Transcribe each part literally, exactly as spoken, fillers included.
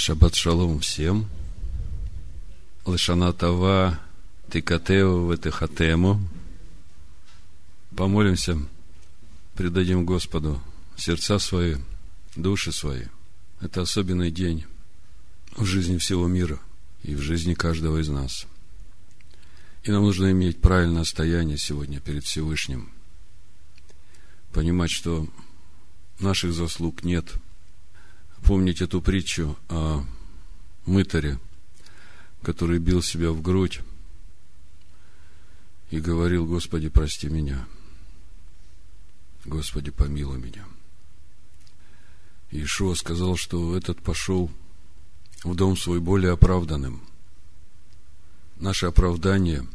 Шаббат шалом всем. Лешана това тикатео ветехатему. Помолимся, предадим Господу сердца свои, души свои. Это особенный день в жизни всего мира и в жизни каждого из нас. И нам нужно иметь правильное стояние сегодня перед Всевышним. Понимать, что наших заслуг нет. Помнить эту притчу о мытаре, который бил себя в грудь и говорил: Господи, прости меня. Господи, помилуй меня. Иешуа сказал, что этот пошел в дом свой более оправданным. Наше оправдание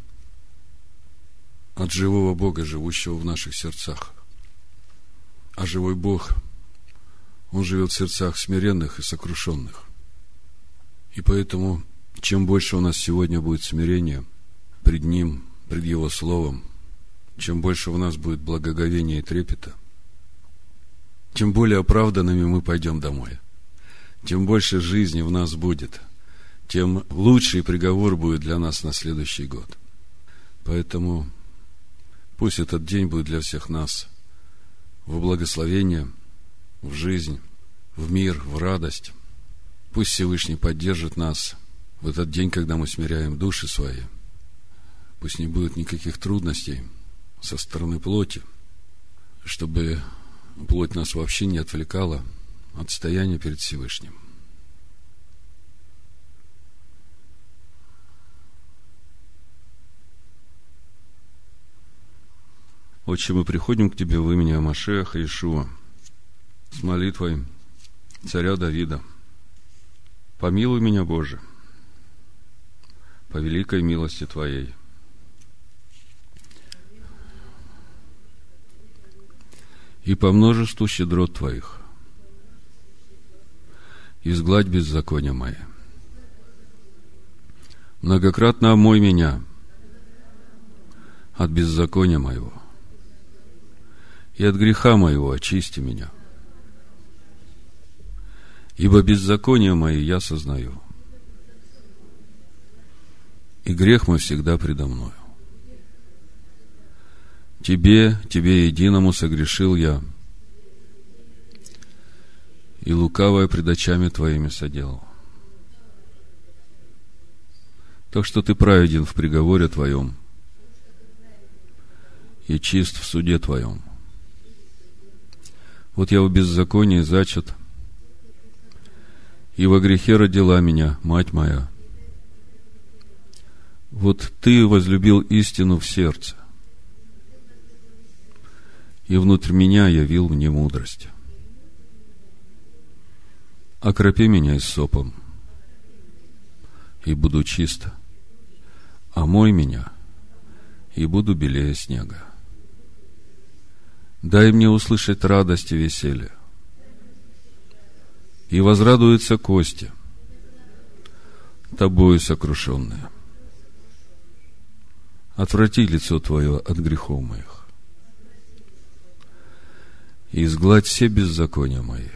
от живого Бога, живущего в наших сердцах. А живой Бог, Он живет в сердцах смиренных и сокрушенных. И поэтому, чем больше у нас сегодня будет смирения пред Ним, пред Его Словом, чем больше у нас будет благоговения и трепета, тем более оправданными мы пойдем домой. Тем больше жизни в нас будет, тем лучший приговор будет для нас на следующий год. Поэтому пусть этот день будет для всех нас в благословение, в жизнь, в мир, в радость. Пусть Всевышний поддержит нас в этот день, когда мы смиряем души свои. Пусть не будет никаких трудностей со стороны плоти, чтобы плоть нас вообще не отвлекала от стояния перед Всевышним. Отче, мы приходим к Тебе в имени Машиаха Иешуа с молитвой царя Давида. Помилуй меня, Боже, по великой милости Твоей. И по множеству щедрот Твоих изгладь беззакония мои. Многократно омой меня от беззакония моего, и от греха моего очисти меня. Ибо беззакония мои я сознаю, и грех мой всегда предо мною. Тебе, Тебе единому согрешил я, и лукавое пред очами Твоими соделал. Так что Ты праведен в приговоре Твоем и чист в суде Твоем. Вот я в беззаконии зачат, и во грехе родила меня мать моя. Вот Ты возлюбил истину в сердце, и внутрь меня явил мне мудрость. Окропи меня иссопом, и буду чисто. Омой меня, и буду белее снега. Дай мне услышать радость и веселье, и возрадуются кости, Тобою сокрушенные. Отврати лицо Твое от грехов моих, и изгладь все беззакония мои.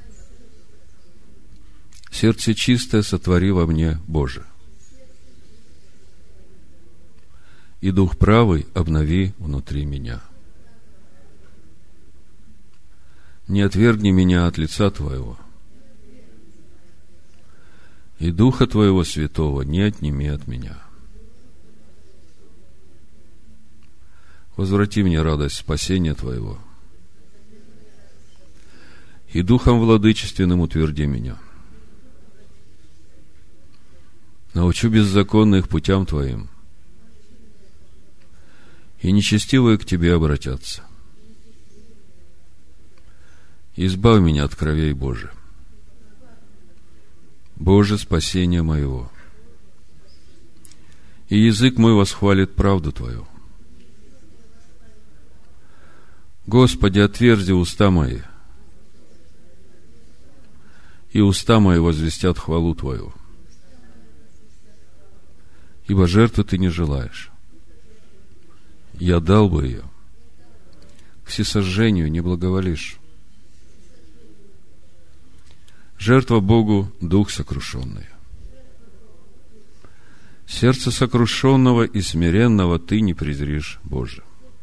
Сердце чистое сотвори во мне, Боже, и дух правый обнови внутри меня. Не отвергни меня от лица Твоего, и Духа Твоего Святого не отними от меня. Возврати мне радость спасения Твоего, и Духом владычественным утверди меня. Научу беззаконных путям Твоим, и нечестивые к Тебе обратятся. Избавь меня от кровей Божия. Боже, спасение моего. И язык мой восхвалит правду Твою. Господи, отверзи уста мои, и уста мои возвестят хвалу Твою. Ибо жертвы Ты не желаешь. Я дал бы ее. К всесожжению не благоволишь. Жертва Богу — дух сокрушенный. Сердце сокрушенного и смиренного ты не презришь, Боже.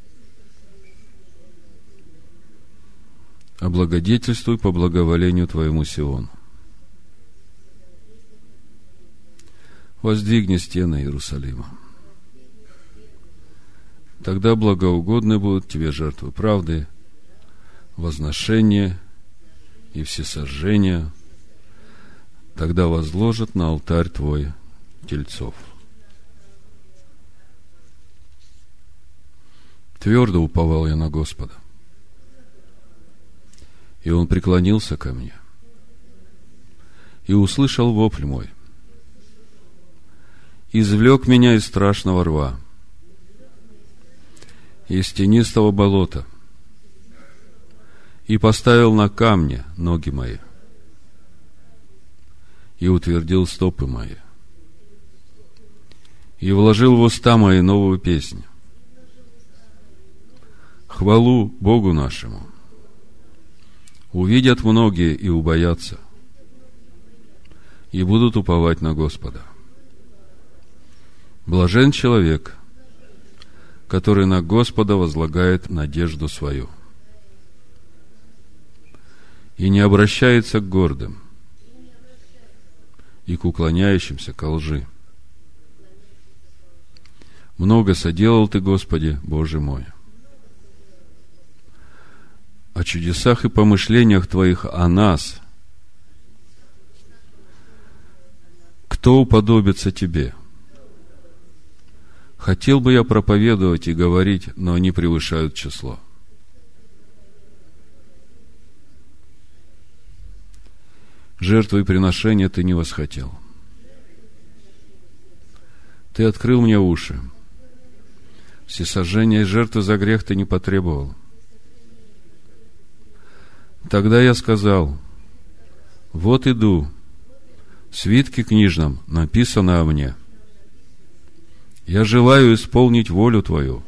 Облагодетельствуй по благоволению Твоему Сиону. Воздвигни стены Иерусалима. Тогда благоугодны будут Тебе жертвы правды, возношения и всесожжения. Тогда возложат на алтарь Твой тельцов. Твердо уповал я на Господа, и Он преклонился ко мне и услышал вопль мой, извлек меня из страшного рва, из тенистого болота, и поставил на камне ноги мои, и утвердил стопы мои, и вложил в уста мои новую песнь, хвалу Богу нашему. Увидят многие и убоятся, и будут уповать на Господа. Блажен человек, который на Господа возлагает надежду свою и не обращается к гордым и к уклоняющимся ко лжи. Много соделал Ты, Господи, Боже мой. О чудесах и помышлениях Твоих о нас кто уподобится Тебе? Хотел бы я проповедовать и говорить, но они превышают число. Жертвы и приношения Ты не восхотел. Ты открыл мне уши. Всесожжения и жертвы за грех Ты не потребовал. Тогда я сказал: вот иду, в свитке книжном написано о мне. Я желаю исполнить волю Твою,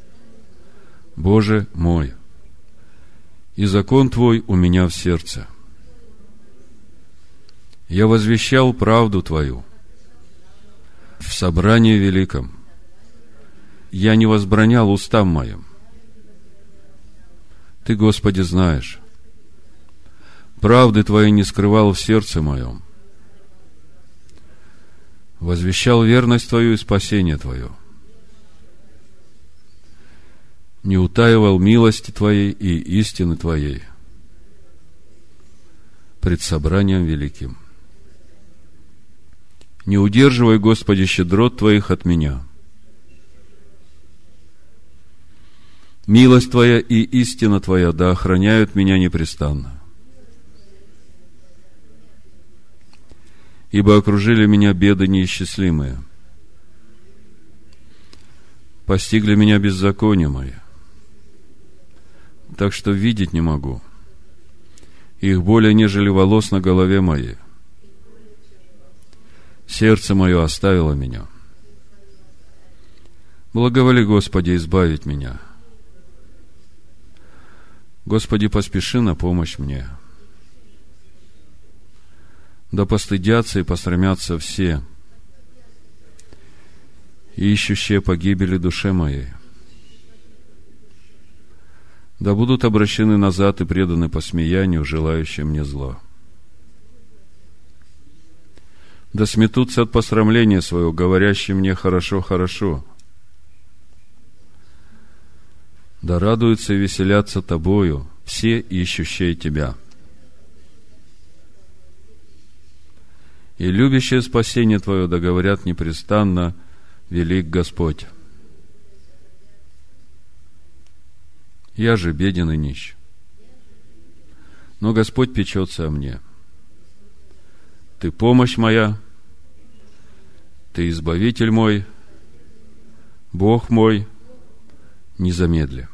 Боже мой, и закон Твой у меня в сердце. Я возвещал правду Твою в собрании великом. Я не возбранял устам моим. Ты, Господи, знаешь. Правды Твоей не скрывал в сердце моем. Возвещал верность Твою и спасение Твое. Не утаивал милости Твоей и истины Твоей пред собранием великим. Не удерживай, Господи, щедрот Твоих от меня. Милость Твоя и истина Твоя да охраняют меня непрестанно. Ибо окружили меня беды неисчислимые. Постигли меня беззакония мои, так что видеть не могу. Их более, нежели волос на голове моей. Сердце мое оставило меня. Благоволи, Господи, избавить меня. Господи, поспеши на помощь мне. Да постыдятся и посрамятся все, ищущие погибели душе моей. Да будут обращены назад и преданы посмеянию, желающим мне зла. Да сметутся от посрамления своего, говорящие мне: хорошо, хорошо. Да радуются и веселятся Тобою все ищущие Тебя. И любящие спасение Твое да говорят непрестанно: велик Господь. Я же беден и нищ, но Господь печется о мне. Ты помощь моя, Ты избавитель мой, Бог мой, не замедли.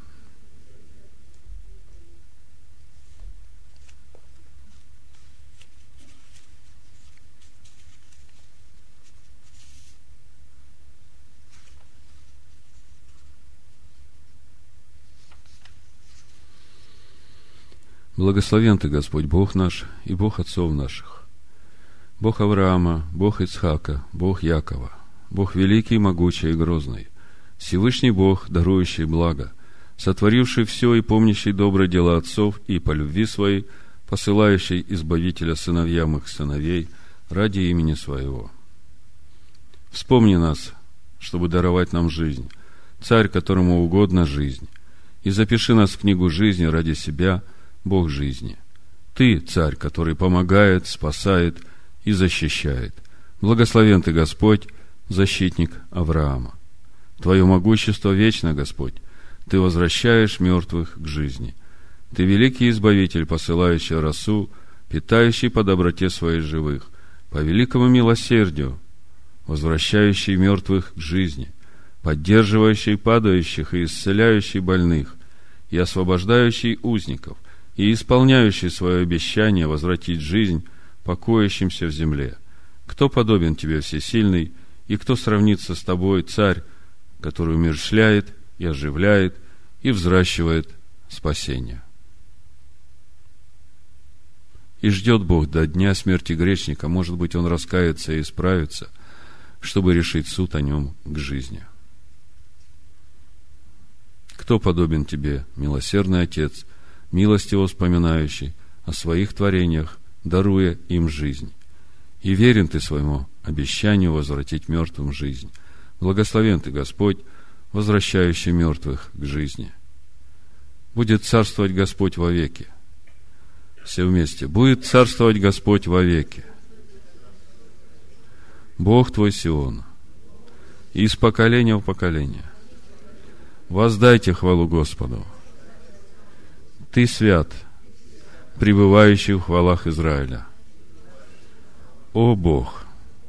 Благословен Ты, Господь, Бог наш и Бог отцов наших, Бог Авраама, Бог Ицхака, Бог Якова, Бог великий, могучий и грозный, Всевышний Бог, дарующий благо, сотворивший все и помнящий добрые дела отцов и по любви своей, посылающий Избавителя сыновьям их сыновей ради имени Своего. Вспомни нас, чтобы даровать нам жизнь, Царь, которому угодна жизнь, и запиши нас в книгу жизни ради Себя, Бог жизни. Ты, Царь, который помогает, спасает и защищает. Благословен Ты, Господь, защитник Авраама. Твое могущество вечно, Господь. Ты возвращаешь мертвых к жизни. Ты великий Избавитель, посылающий росу, питающий по доброте своей живых, по великому милосердию, возвращающий мертвых к жизни, поддерживающий падающих и исцеляющий больных, и освобождающий узников, и исполняющий свое обещание возвратить жизнь покоящимся в земле. Кто подобен Тебе, всесильный, и кто сравнится с Тобой, Царь, который умерщвляет и оживляет и взращивает спасение? И ждет Бог до дня смерти грешника, может быть, он раскается и исправится, чтобы решить суд о нем к жизни. Кто подобен Тебе, милосердный Отец, милостиво вспоминающий о своих творениях, даруя им жизнь? И верен Ты своему обещанию возвратить мертвым жизнь. Благословен Ты, Господь, возвращающий мертвых к жизни. Будет царствовать Господь вовеки. Все вместе. Будет царствовать Господь вовеки. Бог твой Сион, из поколения в поколение. Воздайте хвалу Господу. Ты свят, пребывающий в хвалах Израиля. О Бог!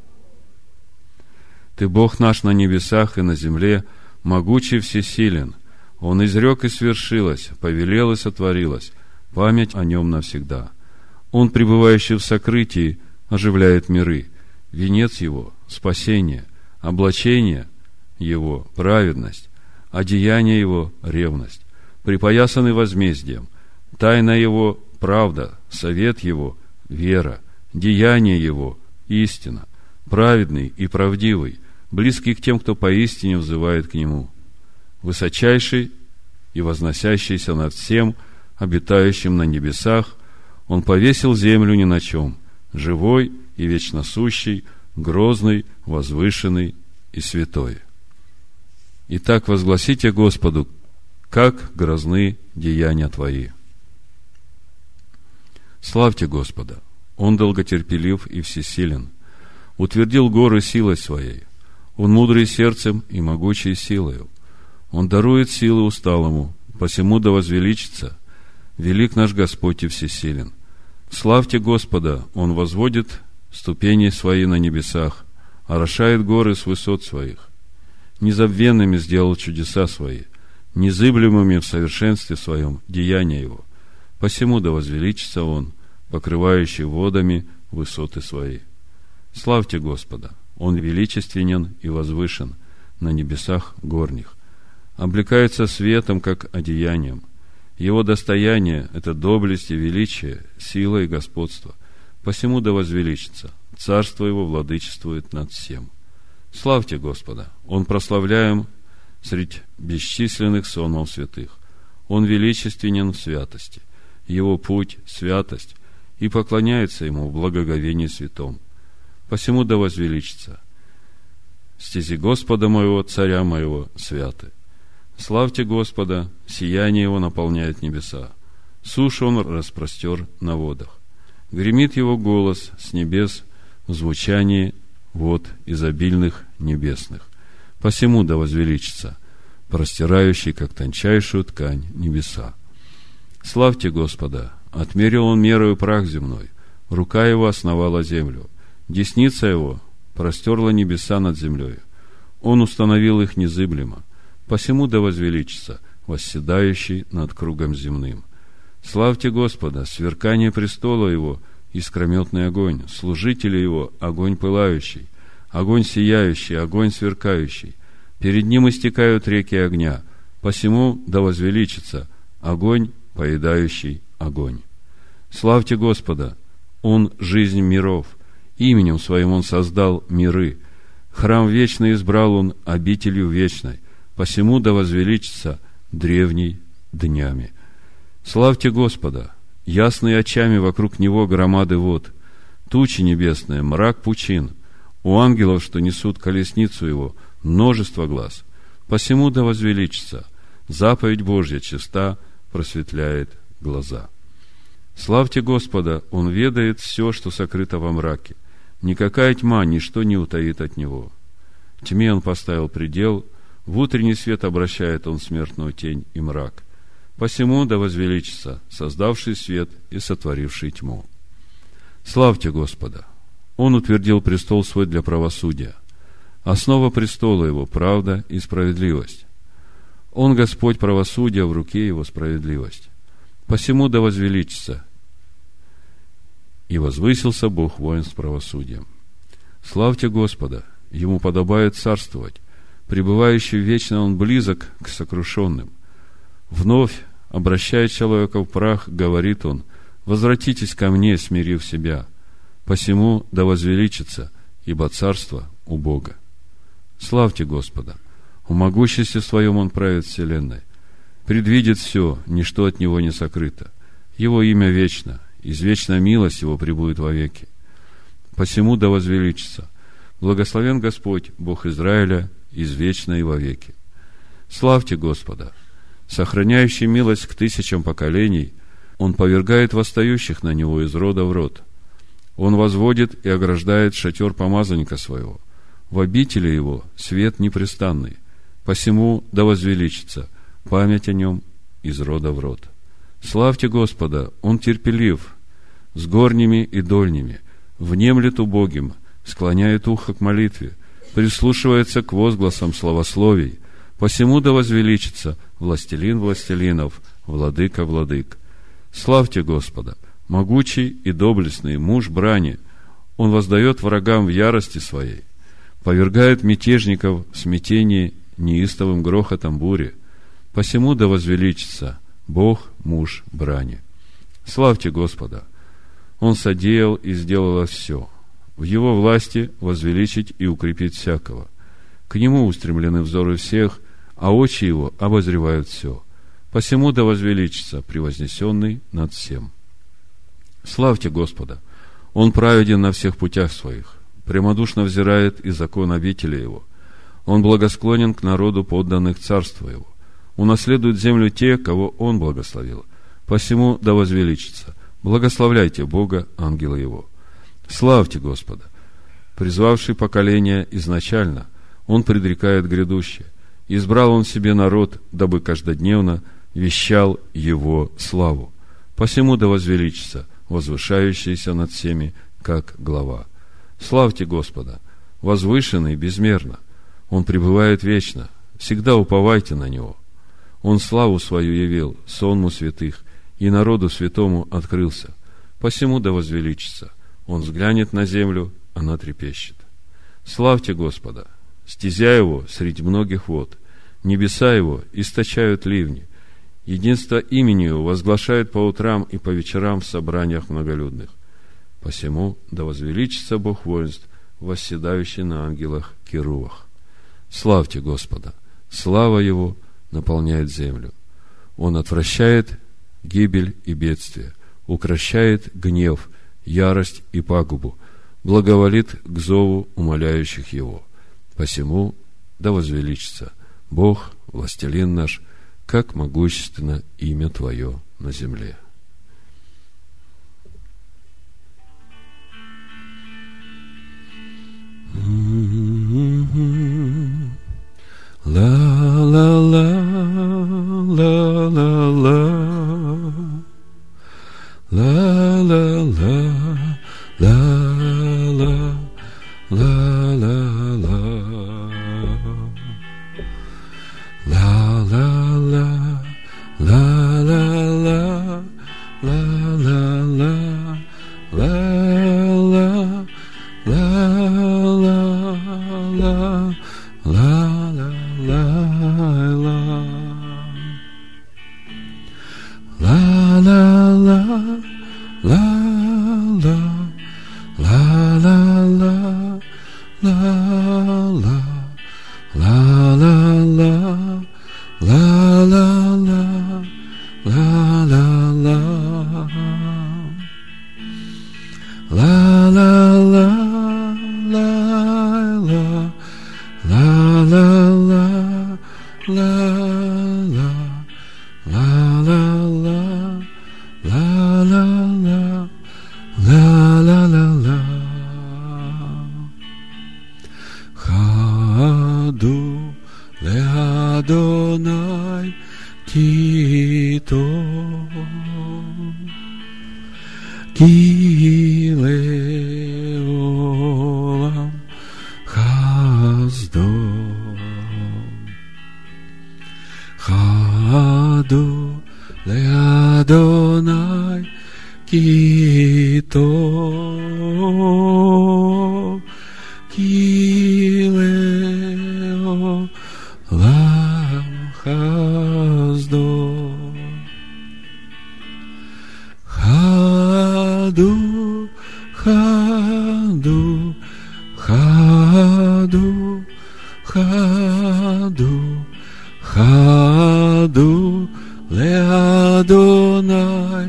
Ты Бог наш на небесах и на земле, могучий всесилен. Он изрек и свершилось, повелел и сотворилось, память о нем навсегда. Он, пребывающий в сокрытии, оживляет миры. Венец его — спасение, облачение его — праведность, одеяние его — ревность, припоясанный возмездием, тайна его — правда, совет его — вера, деяние его — истина, праведный и правдивый, близкий к тем, кто поистине взывает к нему, высочайший и возносящийся над всем, обитающим на небесах, он повесил землю ни на чем, живой и вечно сущий, грозный, возвышенный и святой. Итак, возгласите Господу, как грозны деяния Твои. Славьте Господа, Он долготерпелив и всесилен, утвердил горы силой Своей, Он мудрый сердцем и могучей силою, Он дарует силы усталому, посему да возвеличится, велик наш Господь и всесилен. Славьте Господа, Он возводит ступени Свои на небесах, орошает горы с высот Своих. Незабвенными сделал чудеса Свои, незыблемыми в совершенстве Своем деяния Его. Посему да возвеличится Он, покрывающий водами высоты Свои. Славьте Господа, Он величественен и возвышен на небесах горних, облекается светом, как одеянием. Его достояние – это доблесть и величие, сила и господство. Посему да возвеличится, царство Его владычествует над всем. Славьте Господа, Он прославляем среди бесчисленных сонмов святых. Он величественен в святости, Его путь – святость, и поклоняется Ему в благоговении святом. Посему да возвеличится, стези Господа моего, царя моего, святы. Славьте Господа, сияние Его наполняет небеса, сушу Он распростер на водах. Гремит Его голос с небес в звучании вод изобильных небесных. Посему да возвеличится, простирающий, как тончайшую ткань, небеса. Славьте Господа, отмерил Он мерою прах земной, рука Его основала землю, десница Его простерла небеса над землею. Он установил их незыблемо. Посему да возвеличится, восседающий над кругом земным. Славьте Господа, сверкание престола Его, искрометный огонь, служители Его, огонь пылающий, огонь сияющий, огонь сверкающий. Перед Ним истекают реки огня, посему да возвеличится, огонь, поедающий огонь. Славьте Господа! Он – жизнь миров. Именем Своим Он создал миры. Храм вечный избрал Он обителью вечной. Посему да возвеличится древний днями. Славьте Господа! Ясные очами вокруг Него громады вод. Тучи небесные, мрак пучин. У ангелов, что несут колесницу Его, множество глаз. Посему да возвеличится. Заповедь Божья чиста, просветляет глаза. Славьте Господа! Он ведает все, что сокрыто во мраке. Никакая тьма, ничто не утаит от Него. Тьме Он поставил предел, в утренний свет обращает Он смертную тень и мрак. Посему да возвеличится, создавший свет и сотворивший тьму. Славьте Господа! Он утвердил престол Свой для правосудия. Основа престола Его – правда и справедливость. Он, Господь правосудия, в руке Его справедливость. Посему да возвеличится. И возвысился Бог воин с правосудием. Славьте Господа! Ему подобает царствовать. Пребывающий вечно Он близок к сокрушенным. Вновь, обращая человека в прах, говорит Он: возвратитесь ко мне, смирив себя. Посему да возвеличится, ибо царство у Бога. Славьте Господа! В могуществе Своем Он правит вселенной. Предвидит все, ничто от Него не сокрыто. Его имя вечно, извечная милость Его пребудет вовеки. Посему да возвеличится. Благословен Господь, Бог Израиля, извечно и вовеки. Славьте Господа! Сохраняющий милость к тысячам поколений, Он повергает восстающих на Него из рода в род. Он возводит и ограждает шатер помазанника Своего. В обители Его свет непрестанный. Посему да возвеличится память о Нем из рода в род. Славьте Господа! Он терпелив с горними и дольними, внемлет убогим, склоняет ухо к молитве, прислушивается к возгласам славословий. Посему да возвеличится властелин властелинов, владыка владык. Славьте Господа! Могучий и доблестный муж брани, Он воздает врагам в ярости Своей, повергает мятежников в смятении неистовым грохотом бури. Посему да возвеличится Бог муж брани. Славьте Господа! Он содеял и сделал все. В Его власти возвеличить и укрепить всякого. К Нему устремлены взоры всех, а очи Его обозревают все. Посему да возвеличится превознесенный над всем. Славьте Господа! Он праведен на всех путях Своих, прямодушно взирает и закон обители Его. Он благосклонен к народу подданных царства Его. Унаследуют землю те, кого Он благословил. Посему да возвеличится. Благословляйте Бога, ангелы Его. Славьте Господа! Призвавший поколение изначально, Он предрекает грядущее. Избрал Он себе народ, дабы каждодневно вещал Его славу. Посему да возвеличится возвышающийся над всеми, как глава. Славьте Господа! Возвышенный безмерно. Он пребывает вечно. Всегда уповайте на Него. Он славу Свою явил сонму святых, и народу святому открылся. Посему да возвеличится. Он взглянет на землю, она трепещет. Славьте Господа! Стезя Его среди многих вод. Небеса Его источают ливни. Единство имени Его возглашают по утрам и по вечерам в собраниях многолюдных. Посему да возвеличится Бог воинств, восседающий на ангелах керувах. Славьте Господа! Слава Его наполняет землю. Он отвращает гибель и бедствие, укрощает гнев, ярость и пагубу, благоволит к зову умоляющих Его. Посему да возвеличится Бог, властелин наш, как могущественно имя Твое на земле. La Kileo lam hasdo Hadu, Hadu, Hadu, Hadu, Hadu le'Adonai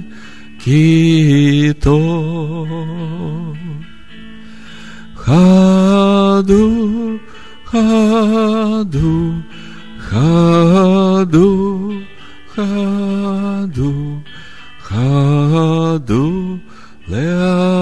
kitov. Hadu, Hadu, Hadu, Hadu, Hadu le'Adonai